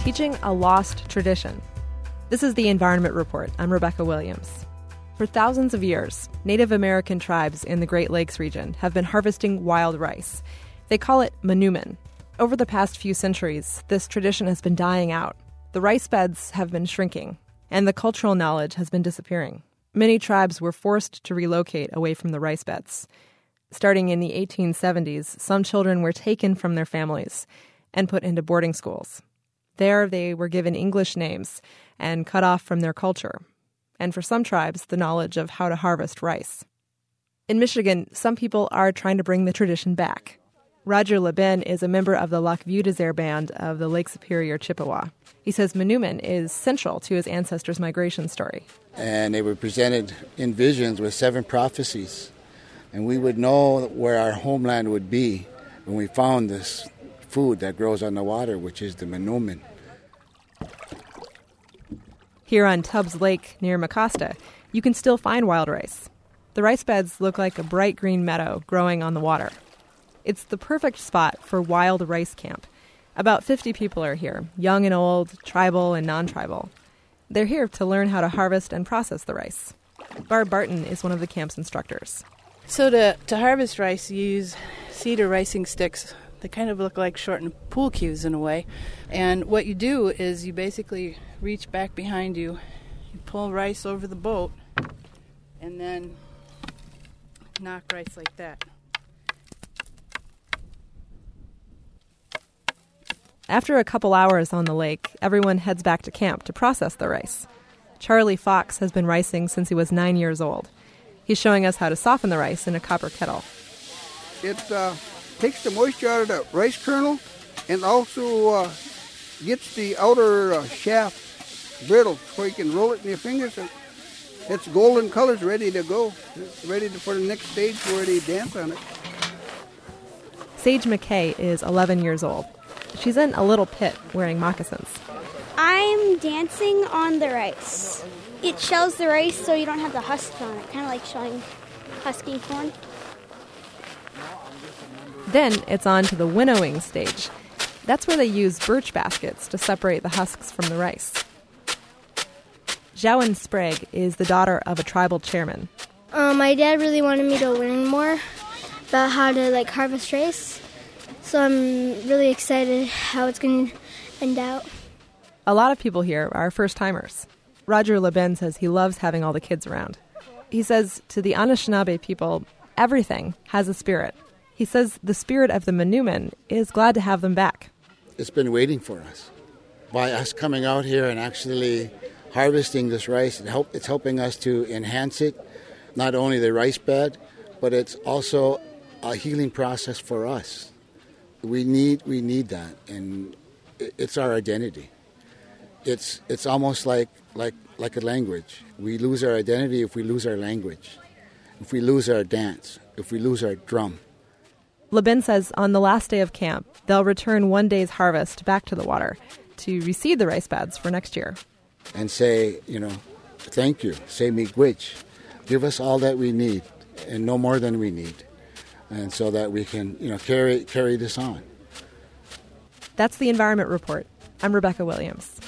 teaching a lost tradition. This is the Environment Report. I'm Rebecca Williams. For thousands of years, Native American tribes in the Great Lakes region have been harvesting wild rice. They call it manoomin. Over the past few centuries, this tradition has been dying out. The rice beds have been shrinking, and the cultural knowledge has been disappearing. Many tribes were forced to relocate away from the rice beds. Starting in the 1870s, some children were taken from their families and put into boarding schools. There, they were given English names and cut off from their culture, and for some tribes, the knowledge of how to harvest rice. In Michigan, some people are trying to bring the tradition back. Roger Leben is a member of the Lac Vieux Desert Band of the Lake Superior Chippewa. He says manoomin is central to his ancestors' migration story. And they were presented in visions with 7 prophecies. And we would know where our homeland would be when we found this food that grows on the water, which is the manoomin. Here on Tubbs Lake near Mecosta, you can still find wild rice. The rice beds look like a bright green meadow growing on the water. It's the perfect spot for wild rice camp. About 50 people are here, young and old, tribal and non-tribal. They're here to learn how to harvest and process the rice. Barb Barton is one of the camp's instructors. So to harvest rice, you use cedar ricing sticks. They kind of look like shortened pool cues in a way. And what you do is you basically reach back behind you, you pull rice over the boat, and then knock rice like that. After a couple hours on the lake, everyone heads back to camp to process the rice. Charlie Fox has been ricing since he was 9 years old. He's showing us how to soften the rice in a copper kettle. It takes the moisture out of the rice kernel and also gets the outer shaft brittle so you can roll it in your fingers. And it's golden colors, ready to go. It's ready for the next stage where they dance on it. Sage McKay is 11 years old. She's in a little pit wearing moccasins. I'm dancing on the rice. It shells the rice so you don't have the husk on it, kind of like shelling husking corn. Then it's on to the winnowing stage. That's where they use birch baskets to separate the husks from the rice. Jowan Sprague is the daughter of a tribal chairman. My dad really wanted me to learn more about how to harvest rice, so I'm really excited how it's going to end out. A lot of people here are first-timers. Roger Leben says he loves having all the kids around. He says to the Anishinaabe people, everything has a spirit. He says the spirit of the manoomin is glad to have them back. It's been waiting for us. By us coming out here and actually harvesting this rice, it's helping us to enhance it, not only the rice bed, but it's also a healing process for us. We need that, and it's our identity. It's almost like a language. We lose our identity if we lose our language, if we lose our dance, if we lose our drum. Leben says on the last day of camp, they'll return one day's harvest back to the water to reseed the rice beds for next year. And say, thank you, say miigwech. Give us all that we need and no more than we need. And so that we can, carry this on. That's the Environment Report. I'm Rebecca Williams.